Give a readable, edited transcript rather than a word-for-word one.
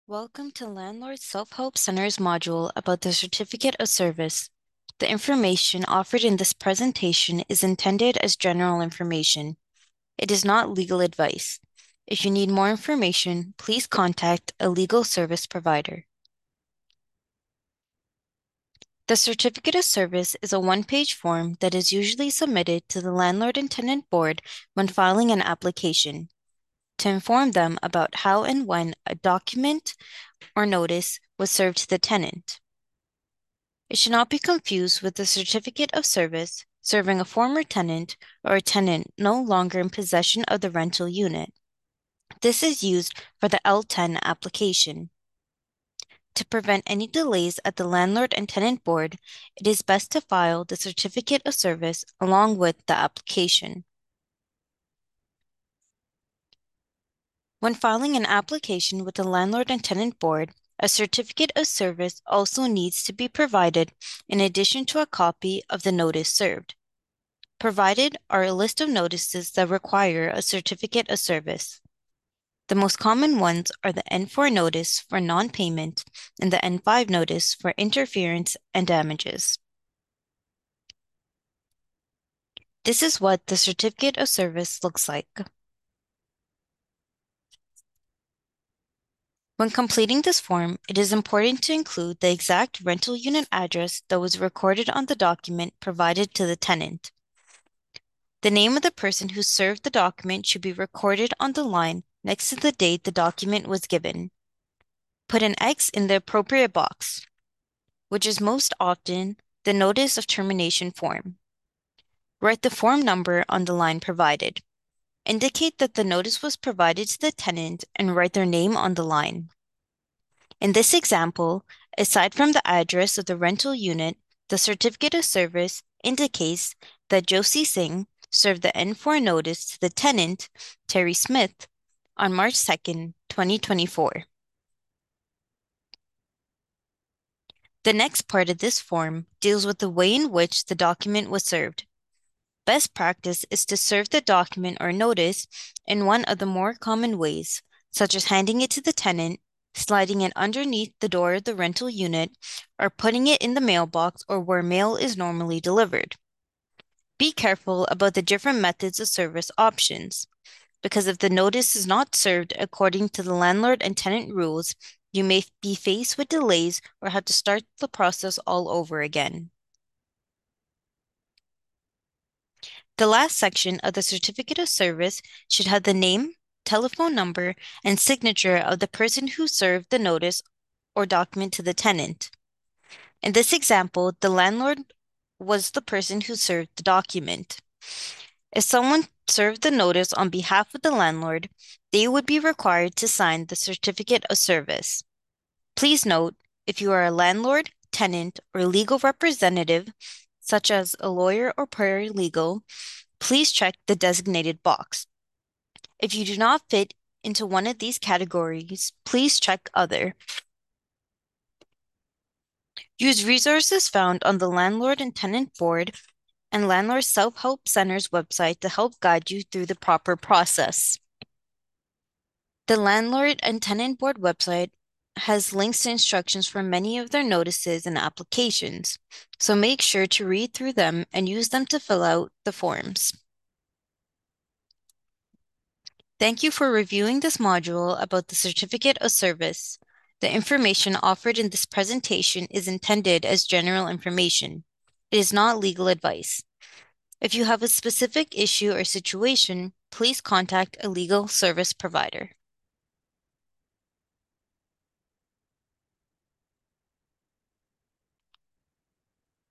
Welcome to Landlord Self-Help Center's module about the Certificate of Service. The information offered in this presentation is intended as general information. It is not legal advice. If you need more information, please contact a legal service provider. The Certificate of Service is a one-page form that is usually submitted to the Landlord and Tenant Board when filing an application to inform them about how and when a document or notice was served to the tenant. It should not be confused with the certificate of service serving a former tenant or a tenant no longer in possession of the rental unit. This is used for the L10 application. To prevent any delays at the Landlord and Tenant Board, it is best to file the certificate of service along with the application. When filing an application with the Landlord and Tenant Board, a certificate of service also needs to be provided in addition to a copy of the notice served. Provided are a list of notices that require a certificate of service. The most common ones are the N4 notice for non-payment and the N5 notice for interference and damages. This is what the certificate of service looks like. When completing this form, it is important to include the exact rental unit address that was recorded on the document provided to the tenant. The name of the person who served the document should be recorded on the line next to the date the document was given. Put an X in the appropriate box, which is most often the notice of termination form. Write the form number on the line provided. Indicate that the notice was provided to the tenant and write their name on the line. In this example, aside from the address of the rental unit, the certificate of service indicates that Josie Singh served the N4 notice to the tenant, Terry Smith, on March 2nd, 2024. The next part of this form deals with the way in which the document was served. Best practice is to serve the document or notice in one of the more common ways, such as handing it to the tenant, sliding it underneath the door of the rental unit, or putting it in the mailbox or where mail is normally delivered. Be careful about the different methods of service options, because if the notice is not served according to the landlord and tenant rules, you may be faced with delays or have to start the process all over again. The last section of the certificate of service should have the name, telephone number, and signature of the person who served the notice or document to the tenant. In this example, the landlord was the person who served the document. If someone served the notice on behalf of the landlord, they would be required to sign the certificate of service. Please note, if you are a landlord, tenant, or legal representative, such as a lawyer or paralegal, please check the designated box. If you do not fit into one of these categories, please check other. Use resources found on the Landlord and Tenant Board and Landlord Self-Help Center's website to help guide you through the proper process. The Landlord and Tenant Board website has links to instructions for many of their notices and applications, so make sure to read through them and use them to fill out the forms. Thank you for reviewing this module about the Certificate of Service. The information offered in this presentation is intended as general information. It is not legal advice. If you have a specific issue or situation, please contact a legal service provider.